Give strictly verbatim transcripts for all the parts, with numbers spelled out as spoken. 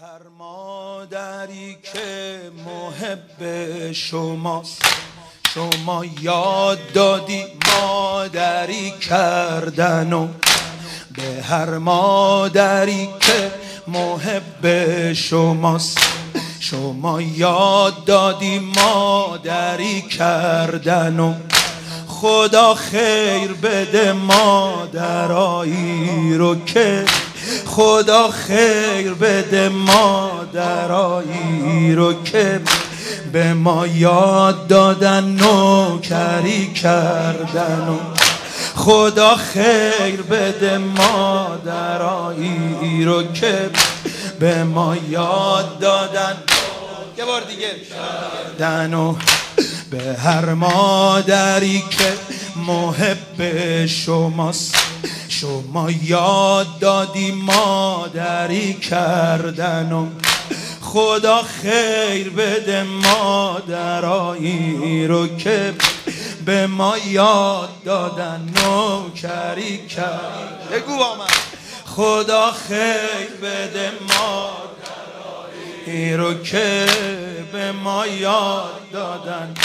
هر مادری که محب شماست، شما یاد دادی مادری کردن و به هر مادری که محب شماست، شما یاد دادی مادری کردن و خدا خیر بده مادرایی رو که خدا خیر بده مادرایی رو که به ما یاد دادن نوکری کردن و خدا خیر بده مادرایی رو که به ما یاد دادن یه بار دیگه کردن و به هر مادری که محب شماست، شما یاد دادی مادری کردن و خدا خیر بده مادرایی رو که به ما یاد دادن نوکری کرد. بگو با من خدا خیر بده مادرایی رو که به ما یاد دادن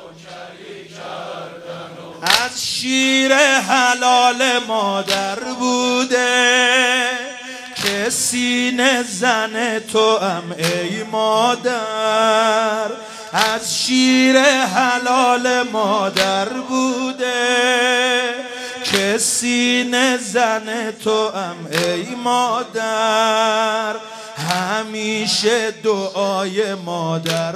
از شیر حلال مادر بوده که سینه زن تو هم ای مادر، از شیر حلال مادر بوده که سینه زن تو هم ای مادر، همیشه دعای مادر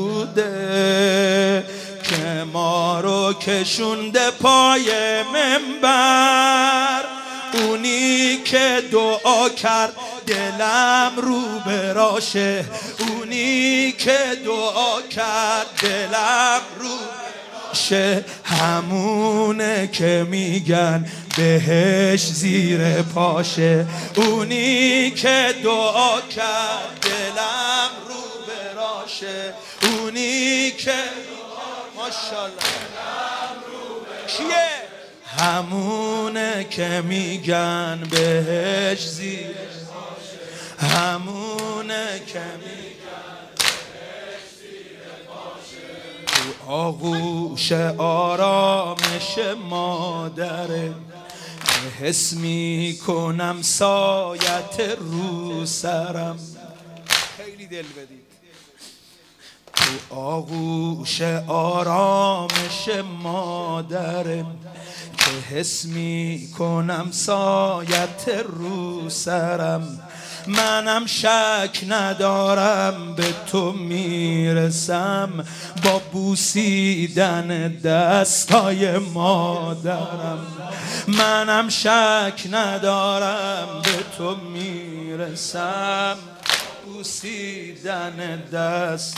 بوده که ما رو کشونده پای منبر، اونی که دعا کرد دلم رو براشه، اونی که دعا کرد دلم رو براشه، همونه که میگن بهش زیر پاشه، اونی که دعا کرد دلم رو براشه، اونی که ماشاءالله کیه؟ همونه که میگن بهش زیر پاشه، همونه که میگن بهش زیر پاشه، تو آغوش آرامش مادره که حس میکنم سایت رو سرم. خیلی دل بدید. تو آغوش آرامش مادرم که حس می کنم سایت رو سرم، منم شک ندارم به تو میرسم با بوسیدن دستای مادرم، منم شک ندارم به تو میرسم بوسیدن دست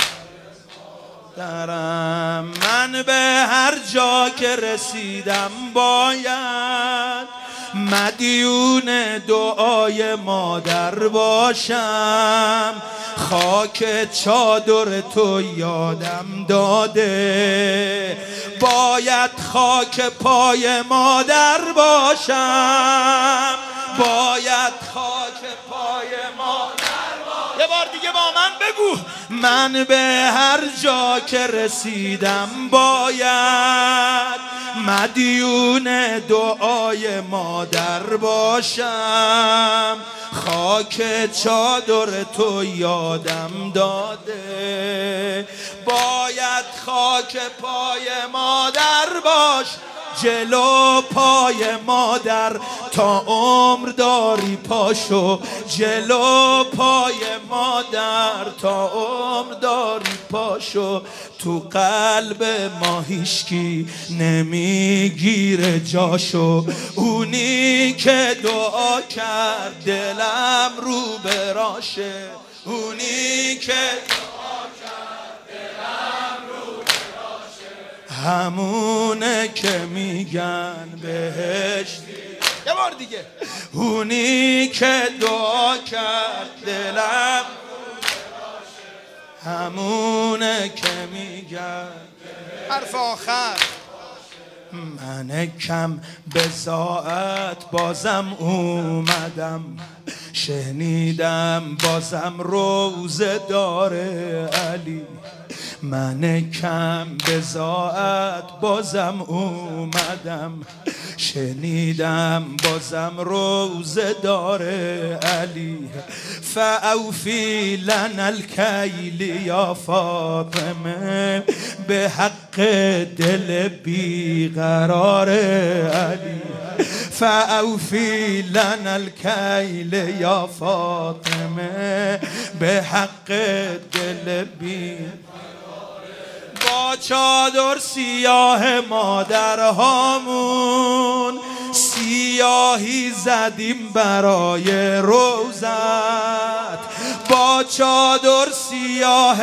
دارم. من به هر جا که رسیدم باید مدیون دعای مادر باشم، خاک چادر تو یادم داده باید خاک پای مادر باشم، باید خاک پای مادر. یه بار دیگه با من بگو من به هر جا که رسیدم باید مدیون دعای مادر باشم، خاک چادر تو یادم داده باید خاک پای مادر باش، جلو پای مادر تا عمر داری پاشو، جلو پای مادر تا عمر داری پاشو، تو قلب ما هیچکی نمیگیره جاشو، اونی که دعا کرد دلم رو براشه، اونی که دعا کرد دلم رو براشه، همونه که میگن بهش. یه بار دیگه اونی که دعا کرد دلم همونه که میگن حرف آخر من کم بزاعت بازم اومدم، شنیدم بازم روزه داره علی، من کم بزاعت بازم اومدم. شنیدم بازم روزه داره علی، فاوفی لنا الکیل یا فاطمه، به حق دل بیقرار علی. فاوفی لنا الکیل یا فاطمه، به حق دل بیقرار. با چادر سیاه مادرهامون سیاهی زدیم برای روزت. با چادر سیاه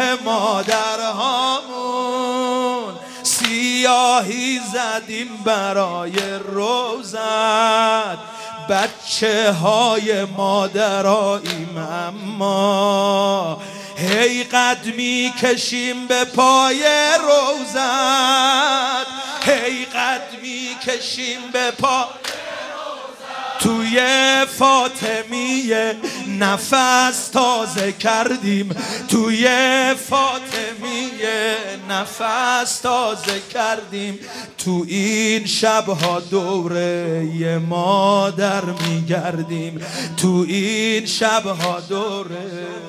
مادرهامون سیاهی زدیم برای روزت. بچه های مادراییم اما هی قدمی کشیم به پای روزت، هی قدمی کشیم به پای روزت. توی فاطمیه نفس تازه کردیم، توی فاطمیه نفس تازه کردیم. تو این شبها دوره ی مادر میگردیم، تو این شبها دوره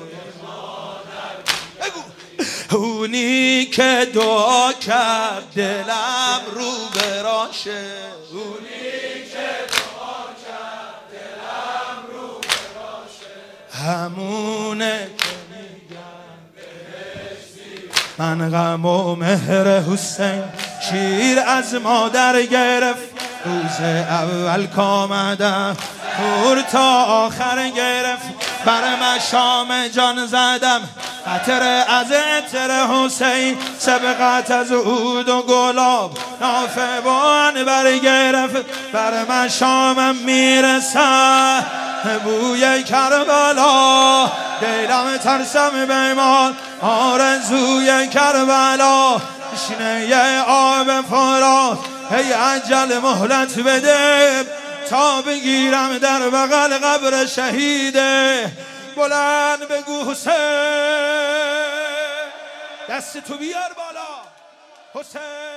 اونی که دعا کرد دلم رو براشه، اونی که دعا کرد دلم رو براشه، همونه که میگم بهشتی. من غم و مهر حسین شیر از مادر گرفت، روز اول کامدم کور تا آخر گرفت. بر مشام جان زدم قطر از عطر حسین، سبقت از عود و گلاب نافبان برگرفت. بر مشامم میرسه بوی کربلا، دیلم ترسم بیمان آرزوی کربلا. شنه آب فرات هی عجل مهلت بده، تا بگیرم در بغل قبر شهیده. بلند بگو حسین، دست تو بیار بالا حسین.